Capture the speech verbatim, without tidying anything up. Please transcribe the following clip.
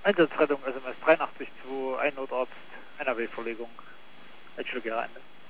Einsatzrettung S M S dreiundachtzig zwei, ein Notarzt, N R W-Verlegung. Edgelger Ende.